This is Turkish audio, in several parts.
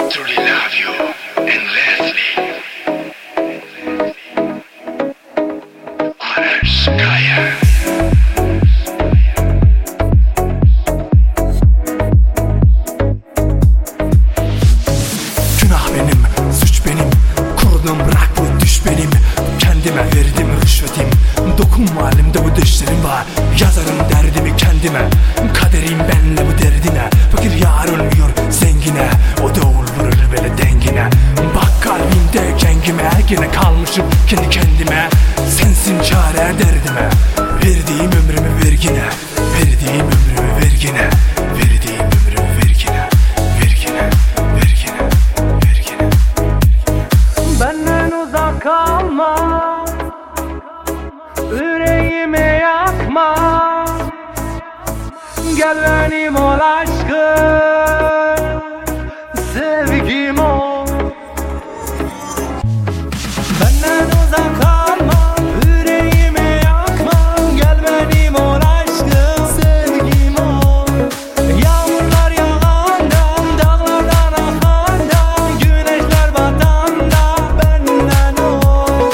truly love you endlessly. Ararskaya. Günah benim, suç benim, kurdum bırak bu düş benim. Kendime verdim rüşvetim, dokunma halimde bu düşlerim var. Yazarım derdimi kendime, kaderim benle bu derdine. Fakir yar ölmüyor zengine, o da vurur böyle dengine. Bak kalbimde kengime, gene kalmışım kendi kendime. Sensin çare derdime, verdiğim ömrümü vergine. Verdiğim ömrümü vergine. Verdiğim ömrümü vergine. Vergine, vergine, vergine. Benden uzak kalma, yüreğimi yakma. Gel benim ol aşkım, sevgim ol. Benden uzak kalma, yüreğimi yakma. Gel benim ol aşkım, sevgim ol. Yağmurlar yağanda, dağlardan akanda, güneşler batanda benden ol.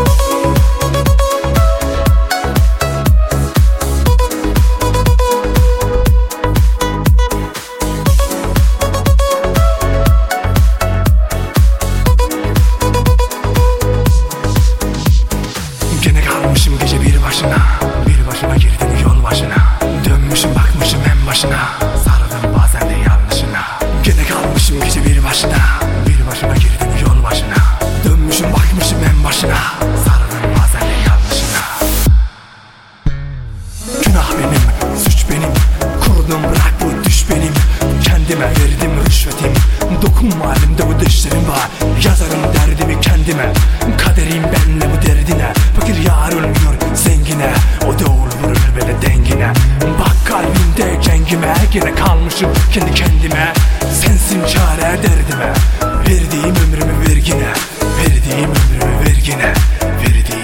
Gene kalmışım gece bir başına, bir başıma girdim yol başına. Dönmüşüm bakmışım en başına, sarıldım bazen de yanlışına. Gene kalmışım gece bir başına, bir başıma girdim yol başına. Dönmüşüm bakmışım en başına, sarıldım bazen de yanlışına. Günah benim, suç benim, kurdum bırak bu düş benim. Kendime verdim rüşvetim, dokunma halimde bu düşlerim var. Yazarım derdimi kendime, kaderim benle bu derdine. Fakir yar ölmüyor zengine, o da vurur böyle dengine. Bak kalbimde kengime, gene kalmışım kendi kendime. Sensin çare derdime, verdiğim ömrümü vergine. Verdiğim ömrümü vergine. Verdiğim